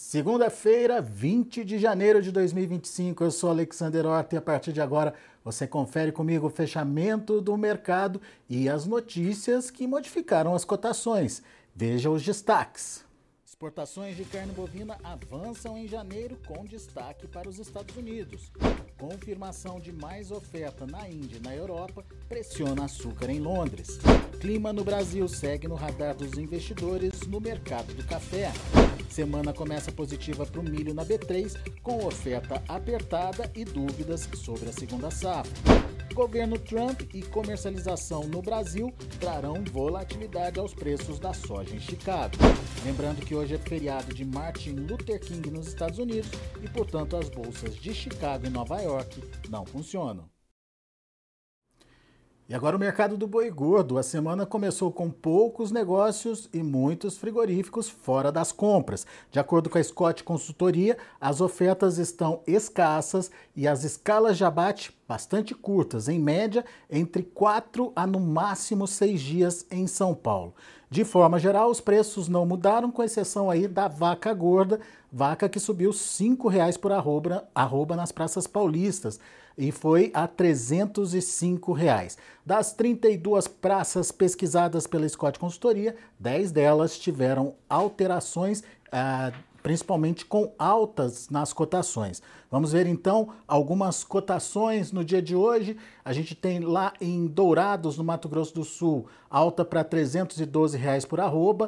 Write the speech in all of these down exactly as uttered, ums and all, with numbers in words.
Segunda-feira, vinte de janeiro de dois mil e vinte e cinco, eu sou Alexander Horta e a partir de agora você confere comigo o fechamento do mercado e as notícias que modificaram as cotações. Veja os destaques. Exportações de carne bovina avançam em janeiro com destaque para os Estados Unidos. Confirmação de mais oferta na Índia e na Europa pressiona açúcar em Londres. Clima no Brasil segue no radar dos investidores no mercado do café. Semana começa positiva para o milho na B três, com oferta apertada e dúvidas sobre a segunda safra. Governo Trump e comercialização no Brasil trarão volatilidade aos preços da soja em Chicago. Lembrando que hoje é feriado de Martin Luther King nos Estados Unidos e, portanto, as bolsas de Chicago e Nova York não funcionam. E agora o mercado do boi gordo. A semana começou com poucos negócios e muitos frigoríficos fora das compras. De acordo com a Scott Consultoria, as ofertas estão escassas e as escalas de abate bastante curtas, em média entre quatro a no máximo seis dias em São Paulo. De forma geral, os preços não mudaram, com exceção aí da vaca gorda, vaca que subiu cinco reais por arroba, arroba nas praças paulistas e foi a trezentos e cinco reais. Das trinta e duas praças pesquisadas pela Scott Consultoria, dez delas tiveram alterações, ah, principalmente com altas nas cotações. Vamos ver então algumas cotações no dia de hoje. A gente tem lá em Dourados, no Mato Grosso do Sul, alta para trezentos e doze reais por arroba.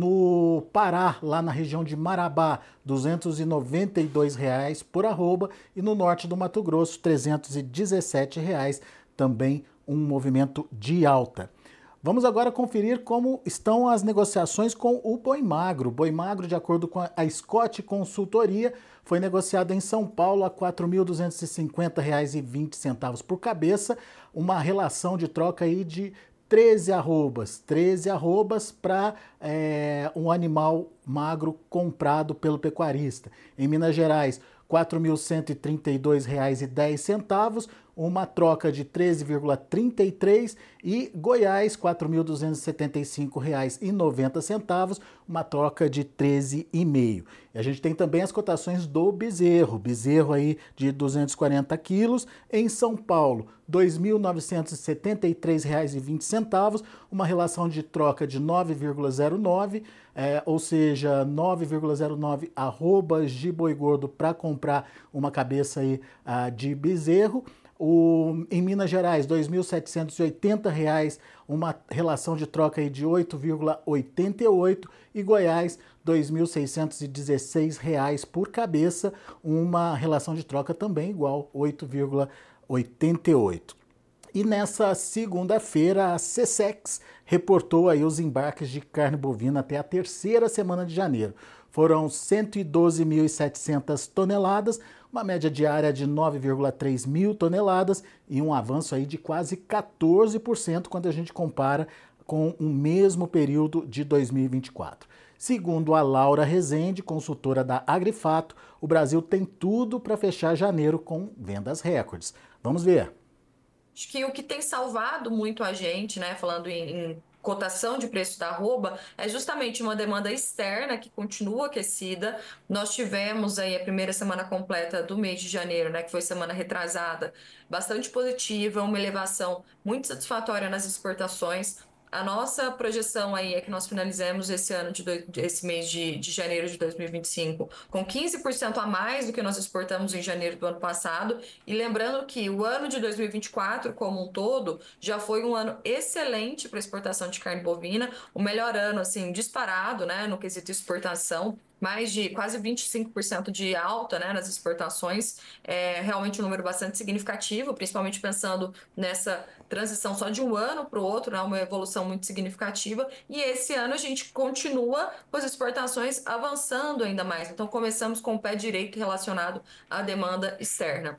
No Pará, lá na região de Marabá, duzentos e noventa e dois reais por arroba. E no norte do Mato Grosso, trezentos e dezessete reais, também um movimento de alta. Vamos agora conferir como estão as negociações com o boi magro. O boi magro, de acordo com a Scott Consultoria, foi negociado em São Paulo a quatro mil duzentos e cinquenta reais e vinte centavos por cabeça, uma relação de troca aí de treze arrobas, treze arrobas para é, um animal magro comprado pelo pecuarista. Em Minas Gerais, quatro mil cento e trinta e dois reais e dez centavos, uma troca de treze vírgula trinta e três, e Goiás, quatro mil duzentos e setenta e cinco reais e noventa centavos, uma troca de treze vírgula cinco. E a gente tem também as cotações do bezerro, bezerro aí de duzentos e quarenta quilos, em São Paulo, dois mil novecentos e setenta e três reais e vinte centavos, uma relação de troca de nove vírgula zero nove, é, ou seja, nove vírgula zero nove arrobas de boi gordo para comprar uma cabeça aí, uh, de bezerro. O, em Minas Gerais, dois mil setecentos e oitenta reais, uma relação de troca aí de oito vírgula oitenta e oito, e Goiás, dois mil seiscentos e dezesseis reais por cabeça, uma relação de troca também igual, oito vírgula oitenta e oito. E nessa segunda-feira, a Secex reportou aí os embarques de carne bovina até a terceira semana de janeiro. Foram cento e doze mil e setecentas toneladas, uma média diária de nove vírgula três mil toneladas e um avanço aí de quase quatorze por cento quando a gente compara com o mesmo período de dois mil e vinte e quatro. Segundo a Laura Rezende, consultora da Agrifato, o Brasil tem tudo para fechar janeiro com vendas recordes. Vamos ver. Acho que o que tem salvado muito a gente, né, falando em, em cotação de preço da arroba, é justamente uma demanda externa que continua aquecida. Nós tivemos aí a primeira semana completa do mês de janeiro, né, que foi semana retrasada, bastante positiva, uma elevação muito satisfatória nas exportações. A nossa projeção aí é que nós finalizemos esse ano de, do, esse mês de, de janeiro de dois mil e vinte e cinco com quinze por cento a mais do que nós exportamos em janeiro do ano passado. E lembrando que o ano de dois mil e vinte e quatro, como um todo, já foi um ano excelente para exportação de carne bovina, o melhor ano, assim, disparado, né, no quesito exportação. Mais de quase vinte e cinco por cento de alta, né, nas exportações, é realmente um número bastante significativo, principalmente pensando nessa transição só de um ano para o outro, né, uma evolução muito significativa, e esse ano a gente continua com as exportações avançando ainda mais, então começamos com o pé direito relacionado à demanda externa.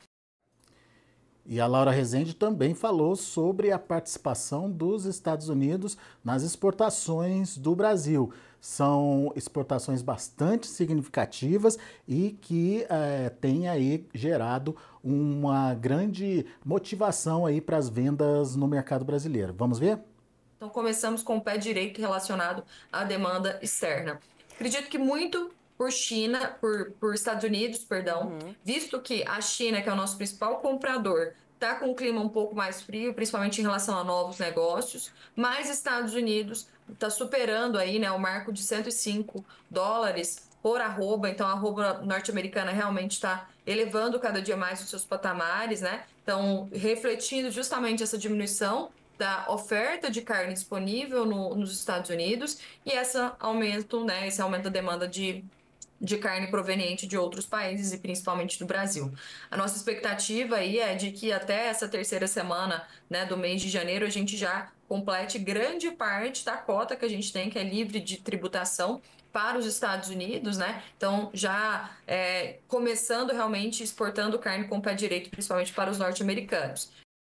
E a Laura Rezende também falou sobre a participação dos Estados Unidos nas exportações do Brasil. São exportações bastante significativas e que é, têm aí gerado uma grande motivação aí para as vendas no mercado brasileiro. Vamos ver? Então começamos com o pé direito relacionado à demanda externa. Acredito que muito por China, por, por Estados Unidos, perdão, uhum. visto que a China, que é o nosso principal comprador, está com um clima um pouco mais frio, principalmente em relação a novos negócios, mas Estados Unidos está superando aí, né, o marco de cento e cinco dólares por arroba, então a arroba norte-americana realmente está elevando cada dia mais os seus patamares, né? Então, refletindo justamente essa diminuição da oferta de carne disponível no, nos Estados Unidos e essa aumento, né, esse aumento da demanda de de carne proveniente de outros países e principalmente do Brasil. A nossa expectativa aí é de que até essa terceira semana, né, do mês de janeiro a gente já complete grande parte da cota que a gente tem, que é livre de tributação para os Estados Unidos, né? Então já é, começando realmente exportando carne com o pé direito, principalmente para os norte-americanos.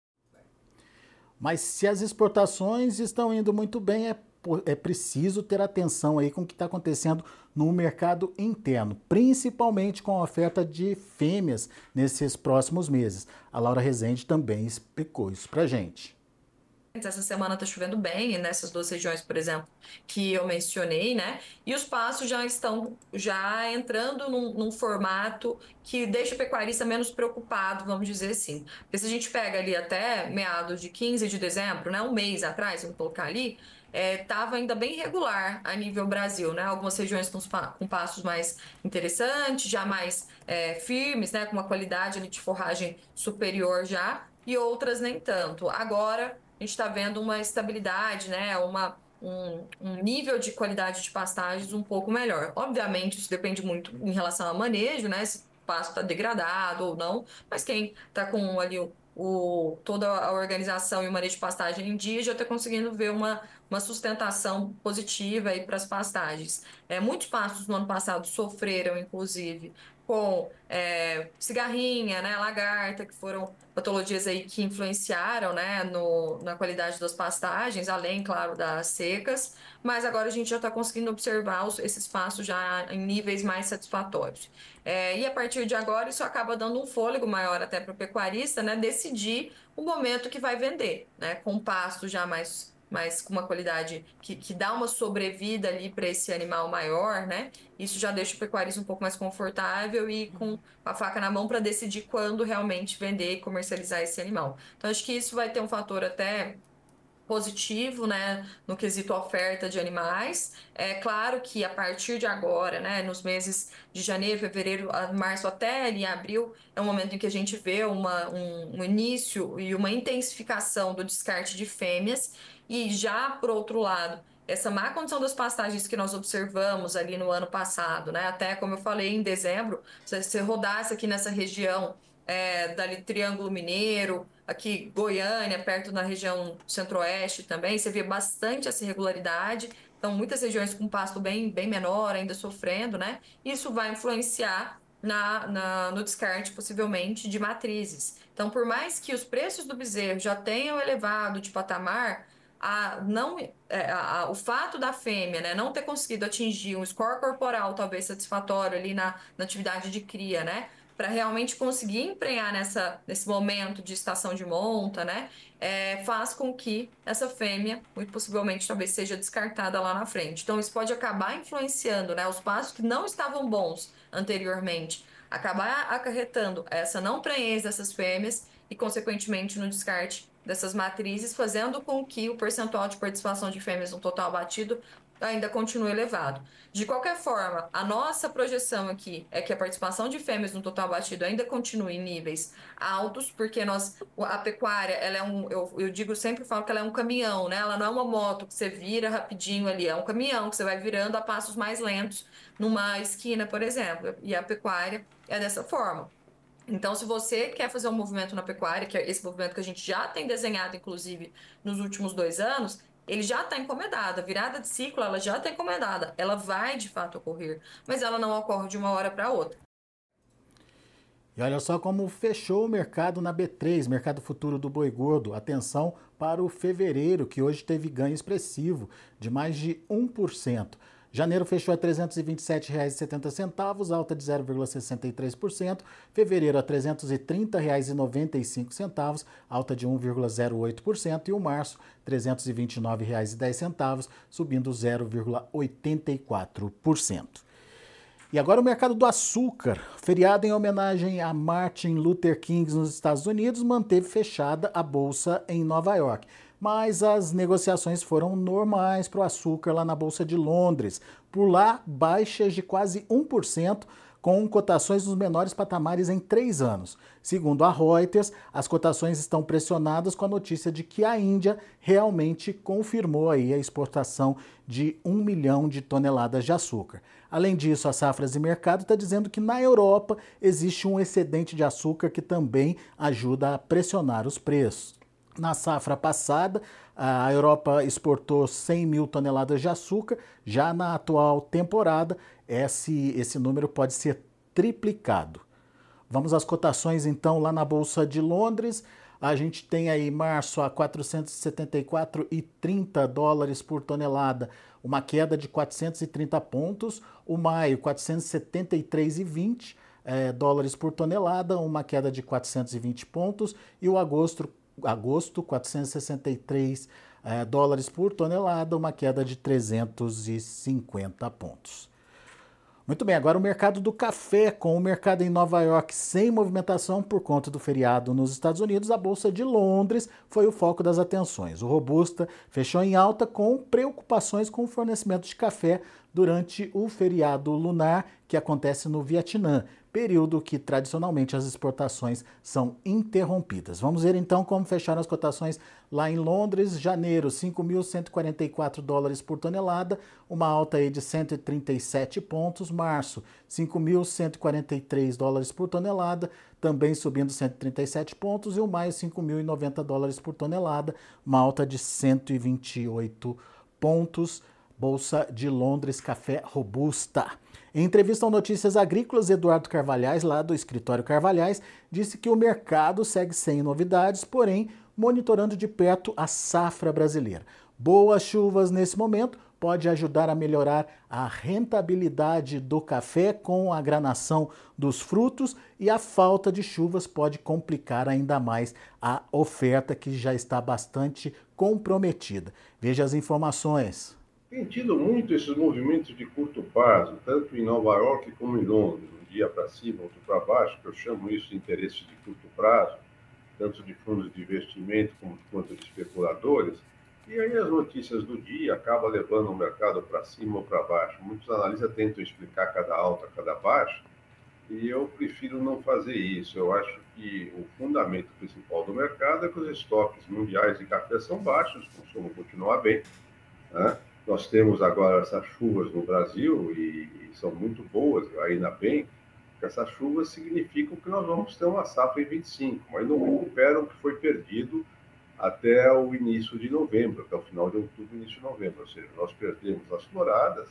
Mas se as exportações estão indo muito bem, é, é preciso ter atenção aí com o que está acontecendo no mercado interno, principalmente com a oferta de fêmeas nesses próximos meses. A Laura Rezende também explicou isso pra gente. Essa semana está chovendo bem nessas duas regiões, por exemplo, que eu mencionei, né? E os pastos já estão já entrando num, num formato que deixa o pecuarista menos preocupado, vamos dizer assim. Porque se a gente pega ali até meados de quinze de dezembro, né? Um mês atrás, vamos colocar ali, estava é, ainda bem regular a nível Brasil, né? Algumas regiões com, com pastos mais interessantes, já mais é, firmes, né? Com uma qualidade ali, de forragem superior já, e outras nem tanto. Agora a gente está vendo uma estabilidade, né? Uma, um, um nível de qualidade de pastagens um pouco melhor. Obviamente, isso depende muito em relação ao manejo, né? Se o pasto está degradado ou não, mas quem está com ali o, o, toda a organização e o manejo de pastagem em dia já está conseguindo ver uma, uma sustentação positiva aí para as pastagens. É, muitos pastos no ano passado sofreram, inclusive, com é, cigarrinha, né, lagarta, que foram patologias aí que influenciaram, né, no, na qualidade das pastagens, além, claro, das secas, mas agora a gente já está conseguindo observar os, esses pastos já em níveis mais satisfatórios. É, e a partir de agora isso acaba dando um fôlego maior até para o pecuarista, né, decidir o momento que vai vender, né, com pasto já mais mas com uma qualidade que, que dá uma sobrevida ali para esse animal maior, né? Isso já deixa o pecuarista um pouco mais confortável e com a faca na mão para decidir quando realmente vender e comercializar esse animal. Então, acho que isso vai ter um fator até positivo, né, no quesito oferta de animais. É claro que a partir de agora, né, nos meses de janeiro, fevereiro, março até ali abril, é um momento em que a gente vê uma, um, um início e uma intensificação do descarte de fêmeas e já, por outro lado, essa má condição das pastagens que nós observamos ali no ano passado, né, até como eu falei, em dezembro, se você rodasse aqui nessa região é, dali Triângulo Mineiro, aqui Goiânia, perto na região centro-oeste também, você vê bastante essa irregularidade. Então, muitas regiões com pasto bem, bem menor, ainda sofrendo, né? Isso vai influenciar na, na, no descarte, possivelmente, de matrizes. Então, por mais que os preços do bezerro já tenham elevado de patamar, a, não, é, a, a, o fato da fêmea, né, não ter conseguido atingir um score corporal talvez satisfatório ali na, na atividade de cria, né? Para realmente conseguir emprenhar nessa, nesse momento de estação de monta, né, é, faz com que essa fêmea, muito possivelmente, talvez seja descartada lá na frente. Então, isso pode acabar influenciando, né, os pastos que não estavam bons anteriormente, acabar acarretando essa não prenhez dessas fêmeas e, consequentemente, no descarte dessas matrizes, fazendo com que o percentual de participação de fêmeas no total abatido ainda continua elevado. De qualquer forma, a nossa projeção aqui é que a participação de fêmeas no total batido ainda continue em níveis altos, porque nós, a pecuária, ela é um, eu, eu digo sempre, falo que ela é um caminhão, né? Ela não é uma moto que você vira rapidinho ali, é um caminhão que você vai virando a passos mais lentos numa esquina, por exemplo, e a pecuária é dessa forma. Então, se você quer fazer um movimento na pecuária, que é esse movimento que a gente já tem desenhado, inclusive, nos últimos dois anos, ele já está encomendado. A virada de ciclo, ela já está encomendada. Ela vai, de fato, ocorrer, mas ela não ocorre de uma hora para outra. E olha só como fechou o mercado na B três, mercado futuro do boi gordo. Atenção para o fevereiro, que hoje teve ganho expressivo de mais de um por cento. Janeiro fechou a trezentos e vinte e sete reais e setenta centavos, alta de zero vírgula sessenta e três por cento. Fevereiro a trezentos e trinta reais e noventa e cinco centavos, alta de um vírgula zero oito por cento. E o março, trezentos e vinte e nove reais e dez centavos, subindo zero vírgula oitenta e quatro por cento. E agora o mercado do açúcar. Feriado em homenagem a Martin Luther King nos Estados Unidos manteve fechada a bolsa em Nova York. Mas as negociações foram normais para o açúcar lá na Bolsa de Londres. Por lá, baixas de quase um por cento, com cotações nos menores patamares em três anos. Segundo a Reuters, as cotações estão pressionadas com a notícia de que a Índia realmente confirmou aí a exportação de um milhão de toneladas de açúcar. Além disso, a Safras e Mercado está dizendo que na Europa existe um excedente de açúcar que também ajuda a pressionar os preços. Na safra passada, a Europa exportou cem mil toneladas de açúcar. Já na atual temporada, esse, esse número pode ser triplicado. Vamos às cotações, então, lá na Bolsa de Londres. A gente tem aí março a quatrocentos e setenta e quatro vírgula trinta dólares por tonelada, uma queda de quatrocentos e trinta pontos. O maio, quatrocentos e setenta e três vírgula vinte é, dólares por tonelada, uma queda de quatrocentos e vinte pontos. E o agosto, agosto quatrocentos e sessenta e três é, dólares por tonelada, uma queda de trezentos e cinquenta pontos. Muito bem, agora o mercado do café, com o mercado em Nova York sem movimentação por conta do feriado nos Estados Unidos, a Bolsa de Londres foi o foco das atenções. O Robusta fechou em alta com preocupações com o fornecimento de café durante o feriado lunar que acontece no Vietnã, período que tradicionalmente as exportações são interrompidas. Vamos ver então como fecharam as cotações lá em Londres. Janeiro, cinco mil cento e quarenta e quatro dólares por tonelada, uma alta aí de cento e trinta e sete pontos. Março, cinco mil cento e quarenta e três dólares por tonelada, também subindo cento e trinta e sete pontos. E o maio, cinco mil e noventa dólares por tonelada, uma alta de cento e vinte e oito pontos. Bolsa de Londres, café Robusta. Em entrevista ao Notícias Agrícolas, Eduardo Carvalhais, lá do escritório Carvalhais, disse que o mercado segue sem novidades, porém monitorando de perto a safra brasileira. Boas chuvas nesse momento pode ajudar a melhorar a rentabilidade do café com a granação dos frutos, e a falta de chuvas pode complicar ainda mais a oferta, que já está bastante comprometida. Veja as informações. Tem tido muito esses movimentos de curto prazo, tanto em Nova York como em Londres, um dia para cima, outro para baixo, que eu chamo isso de interesses de curto prazo, tanto de fundos de investimento como quanto de especuladores, e aí as notícias do dia acabam levando o mercado para cima ou para baixo. Muitos analistas tentam explicar cada alta, cada baixa, e eu prefiro não fazer isso. Eu acho que o fundamento principal do mercado é que os estoques mundiais de café são baixos, o consumo continua bem, né? Nós temos agora essas chuvas no Brasil e, e são muito boas, ainda bem, que essas chuvas significam que nós vamos ter uma safra em vinte e cinco, mas não recuperam o que foi perdido até o início de novembro, até o final de outubro, início de novembro. Ou seja, nós perdemos as floradas,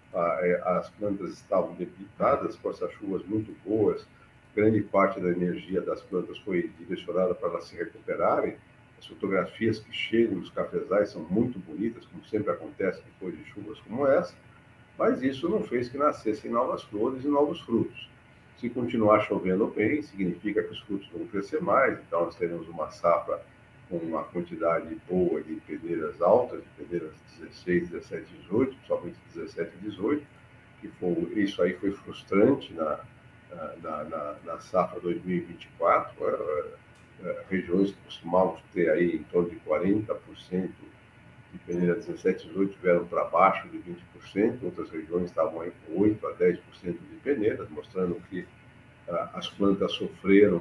as plantas estavam debilitadas com essas chuvas muito boas, grande parte da energia das plantas foi direcionada para elas se recuperarem. As fotografias que chegam dos cafezais são muito bonitas, como sempre acontece depois de chuvas como essa, mas isso não fez que nascessem novas flores e novos frutos. Se continuar chovendo bem, significa que os frutos vão crescer mais, então nós teremos uma safra com uma quantidade boa de peneiras altas, de peneiras dezesseis, dezessete, dezoito, principalmente dezessete e dezoito, que foi, isso aí foi frustrante na, na, na, na safra dois mil e vinte e quatro, regiões que costumávamos ter aí em torno de quarenta por cento de peneira dezessete, dezoito vieram para baixo de vinte por cento, outras regiões estavam aí com oito a dez por cento de peneiras, mostrando que ah, as plantas sofreram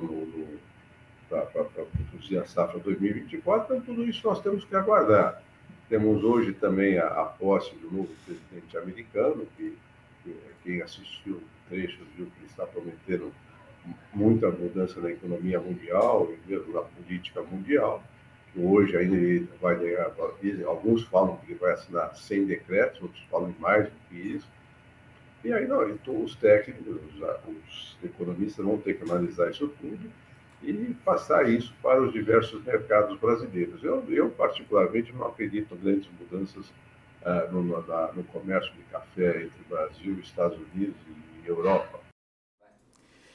para produzir a safra dois mil e vinte e quatro, então tudo isso nós temos que aguardar. Temos hoje também a, a posse do novo presidente americano, que, que quem assistiu trechos viu que ele está prometendo muita mudança na economia mundial e mesmo na política mundial. Hoje ainda ele vai ganhar, alguns falam que ele vai assinar cem decretos, outros falam em mais do que isso. E aí não, então, os técnicos, os economistas vão ter que analisar isso tudo e passar isso para os diversos mercados brasileiros. Eu, eu particularmente, não acredito em grandes mudanças uh, no, na, no comércio de café entre Brasil, Estados Unidos e Europa.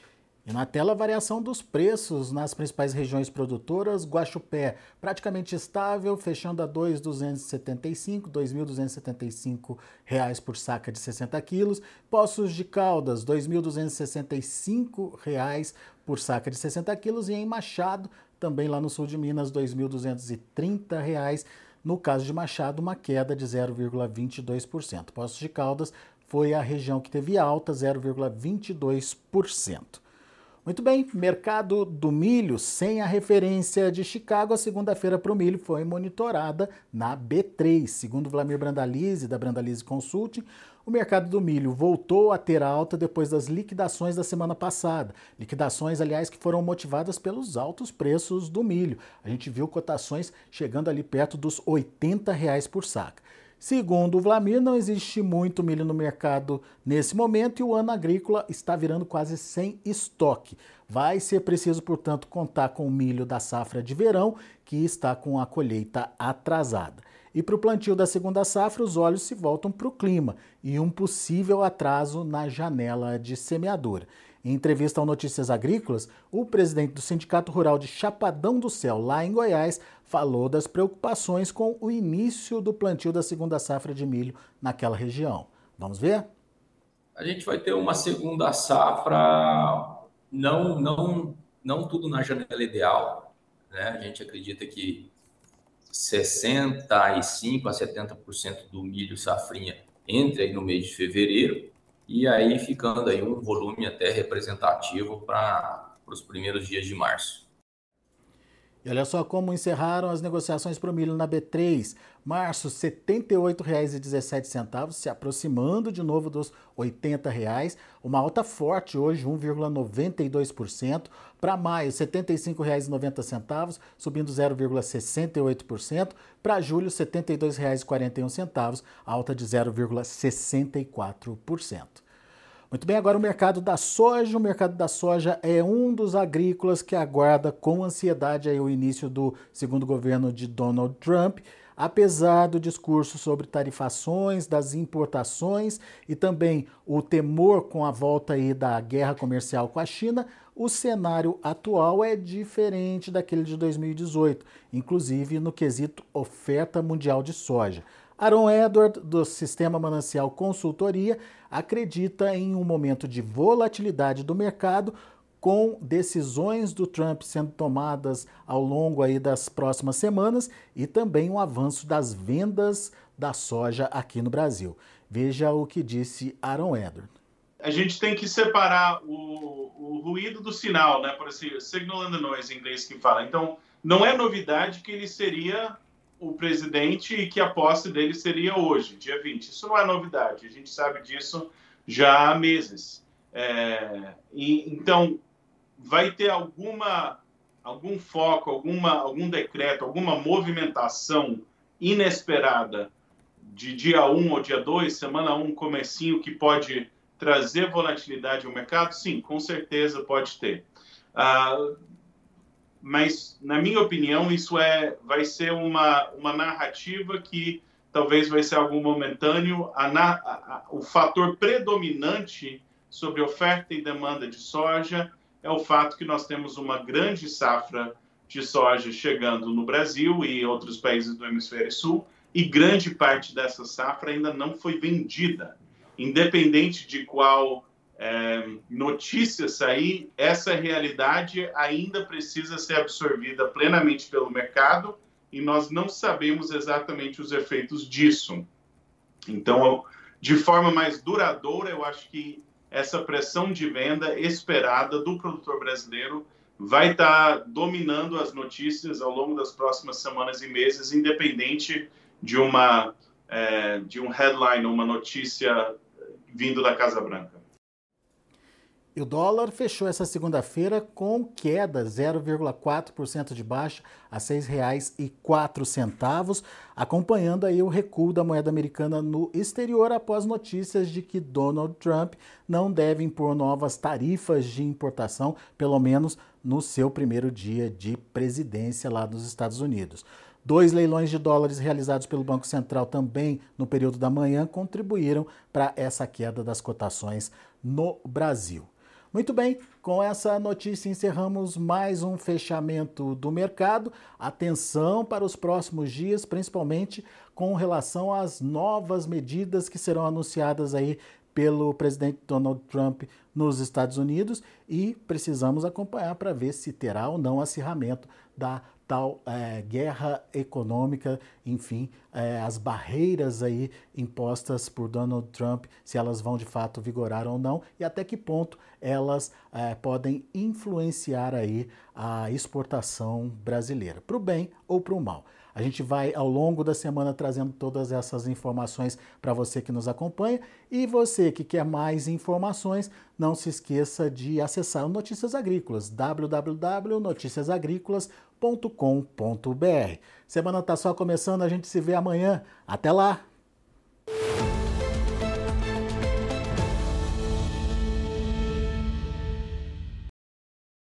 E na tela, a variação dos preços nas principais regiões produtoras. Guaxupé praticamente estável, fechando a dois mil duzentos e setenta e cinco, dois mil duzentos e setenta e cinco reais por saca de sessenta quilos. Poços de Caldas, dois mil duzentos e sessenta e cinco reais por saca de sessenta quilos. E em Machado, também lá no sul de Minas, dois mil duzentos e trinta reais. No caso de Machado, uma queda de zero vírgula vinte e dois por cento. Poços de Caldas foi a região que teve alta, zero vírgula vinte e dois por cento. Muito bem, mercado do milho, sem a referência de Chicago, a segunda-feira para o milho foi monitorada na B três. Segundo Vlamir Brandalize, da Brandalize Consulting, o mercado do milho voltou a ter alta depois das liquidações da semana passada. Liquidações, aliás, que foram motivadas pelos altos preços do milho. A gente viu cotações chegando ali perto dos oitenta reais por saca. Segundo o Vlamir, não existe muito milho no mercado nesse momento e o ano agrícola está virando quase sem estoque. Vai ser preciso, portanto, contar com o milho da safra de verão, que está com a colheita atrasada. E para o plantio da segunda safra, os olhos se voltam para o clima e um possível atraso na janela de semeadura. Em entrevista ao Notícias Agrícolas, o presidente do Sindicato Rural de Chapadão do Céu, lá em Goiás, falou das preocupações com o início do plantio da segunda safra de milho naquela região. Vamos ver? A gente vai ter uma segunda safra, não, não, não tudo na janela ideal, né? A gente acredita que sessenta e cinco a setenta por cento do milho safrinha entre aí no mês de fevereiro, e aí ficando aí um volume até representativo para os primeiros dias de março. E olha só como encerraram as negociações para o milho na B três. Março, setenta e oito reais e dezessete centavos, se aproximando de novo dos oitenta reais. Uma alta forte hoje, um vírgula noventa e dois por cento. Para maio, setenta e cinco reais e noventa centavos, subindo zero vírgula sessenta e oito por cento. Para julho, setenta e dois reais e quarenta e um centavos, alta de zero vírgula sessenta e quatro por cento. Muito bem, agora o mercado da soja. O mercado da soja é um dos agrícolas que aguarda com ansiedade aí o início do segundo governo de Donald Trump, apesar do discurso sobre tarifações das importações e também o temor com a volta aí da guerra comercial com a China. O cenário atual é diferente daquele de dois mil e dezoito, inclusive no quesito oferta mundial de soja. Aaron Edward, do Sistema Manancial Consultoria, acredita em um momento de volatilidade do mercado, com decisões do Trump sendo tomadas ao longo aí das próximas semanas e também um avanço das vendas da soja aqui no Brasil. Veja o que disse Aaron Edward. A gente tem que separar o, o ruído do sinal, né? Por assim, signal and the noise em inglês que fala. Então, não é novidade que ele seria o presidente e que a posse dele seria hoje, dia vinte. Isso não é novidade, a gente sabe disso já há meses. É, e, então, vai ter alguma, algum foco, alguma, algum decreto, alguma movimentação inesperada de dia um ou dia dois, semana um, comecinho, que pode trazer volatilidade ao mercado? Sim, com certeza pode ter. Uh, mas, na minha opinião, isso é, vai ser uma, uma narrativa que talvez vai ser algo momentâneo. A, a, a, o fator predominante sobre oferta e demanda de soja é o fato que nós temos uma grande safra de soja chegando no Brasil e outros países do hemisfério sul, e grande parte dessa safra ainda não foi vendida. Independente de qual é, notícia sair, essa realidade ainda precisa ser absorvida plenamente pelo mercado e nós não sabemos exatamente os efeitos disso. Então, de forma mais duradoura, eu acho que essa pressão de venda esperada do produtor brasileiro vai estar dominando as notícias ao longo das próximas semanas e meses, independente de uma é, de um headline, uma notícia vindo da Casa Branca. E o dólar fechou essa segunda-feira com queda, zero vírgula quatro por cento de baixa, a seis reais e quatro centavos, acompanhando aí o recuo da moeda americana no exterior após notícias de que Donald Trump não deve impor novas tarifas de importação, pelo menos no seu primeiro dia de presidência lá nos Estados Unidos. Dois leilões de dólares realizados pelo Banco Central também no período da manhã contribuíram para essa queda das cotações no Brasil. Muito bem, com essa notícia encerramos mais um fechamento do mercado. Atenção para os próximos dias, principalmente com relação às novas medidas que serão anunciadas aí pelo presidente Donald Trump nos Estados Unidos, e precisamos acompanhar para ver se terá ou não acirramento da tal é, guerra econômica, enfim, é, as barreiras aí impostas por Donald Trump, se elas vão de fato vigorar ou não, e até que ponto elas é, podem influenciar aí a exportação brasileira, para o bem ou para o mal. A gente vai, ao longo da semana, trazendo todas essas informações para você que nos acompanha. E você que quer mais informações, não se esqueça de acessar o Notícias Agrícolas, w w w ponto noticias agrícolas ponto com ponto b r. Semana está só começando, a gente se vê amanhã. Até lá!